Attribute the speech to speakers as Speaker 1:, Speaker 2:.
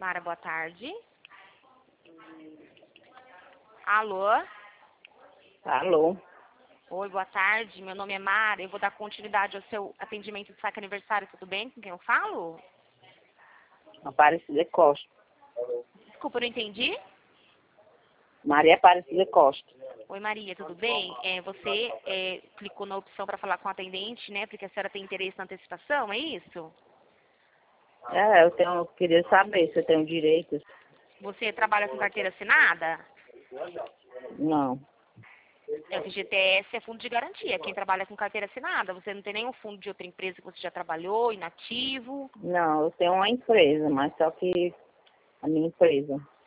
Speaker 1: Mara, boa tarde. Alô?
Speaker 2: Alô,
Speaker 1: Oi, boa tarde. Meu nome é Mara. Eu vou dar continuidade ao seu atendimento de saque aniversário. Tudo bem? Com quem eu falo?
Speaker 2: Aparecida Costa.
Speaker 1: Desculpa, eu não entendi.
Speaker 2: Maria Aparecida Costa.
Speaker 1: Oi, Maria, tudo bem? Você clicou na opção para falar com o atendente, né? Porque a senhora tem interesse na antecipação, é isso?
Speaker 2: Eu queria saber se eu tenho direito.
Speaker 1: Você trabalha com carteira assinada?
Speaker 2: Não,
Speaker 1: FGTS é fundo de garantia. Quem trabalha com carteira assinada, você não tem nenhum fundo de outra empresa que você já trabalhou, inativo.
Speaker 2: não, eu tenho uma empresa, mas só que a minha empresa.